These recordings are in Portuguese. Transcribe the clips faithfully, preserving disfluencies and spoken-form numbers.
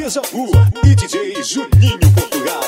Beija Vu e D J Juninho Portugal.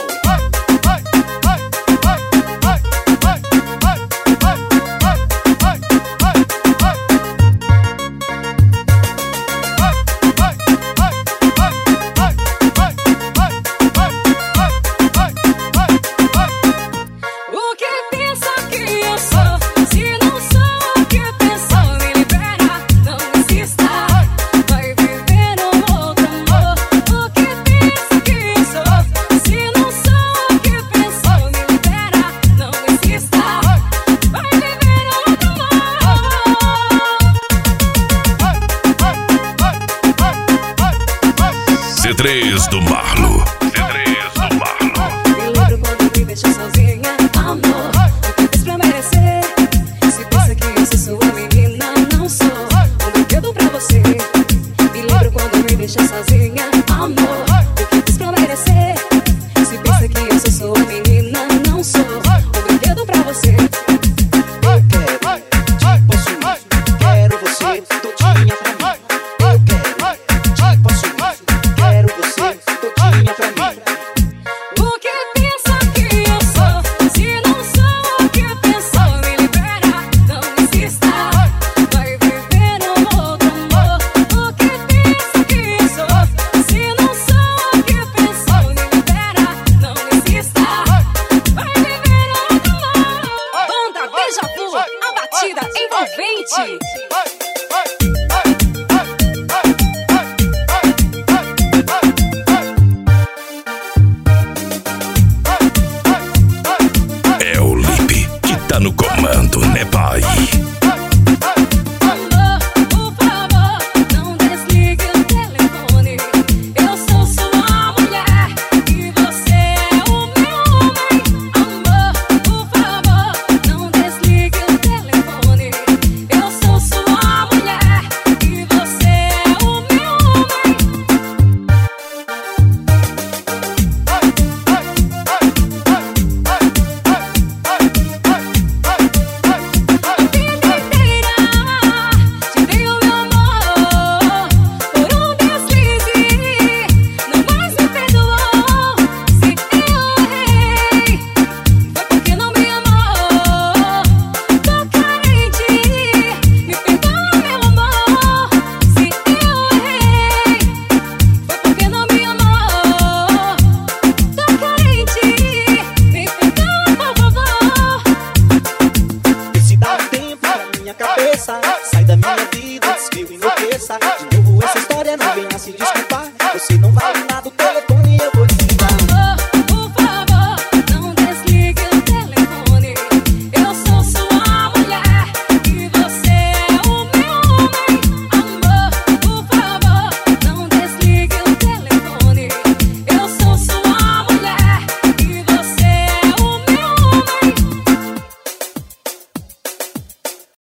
C três do Marlo. C três do Marlo. Me lembro quando me deixou sozinha, amor. O que fiz pra merecer? Se pensa que eu sou sua menina, não sou um brinquedo pra você. Me lembro quando me deixou sozinha, amor. O que fiz pra merecer? Se pensa que eu sou sua menina, não sou um brinquedo pra você. Eu quero, te possuir, quero você todinha pra mim. Eu quero, te possuir, quero você todinha pra mim. O que pensa que eu sou? Se não sou o que pensou, me libera, não insista. Vai viver um outro amor. O que pensa que eu sou? Se não sou o que pensou, me libera, não insista. Vai viver um outro amor. Banda Beija Vu, a batida envolvente. É o Lipe que tá no comando, né, pai? Amor, por favor, não desligue o telefone. Eu sou sua mulher e você é o meu homem. Amor, por favor, não desligue o telefone. Eu sou sua mulher e você é o meu homem. A vida inteira te dei o meu amor. Por um deslize, não mais me perdoou. Se eu errei, foi porque não me amou. Tô carente, me perdoa, meu amor. Se eu errei, foi porque não me amou. Tô carente, me perdoa, por favor. Vê se dá um tempo pra minha cabeça. Sai da minha vida antes que eu enlouqueça. De novo essa história não venha se discutir.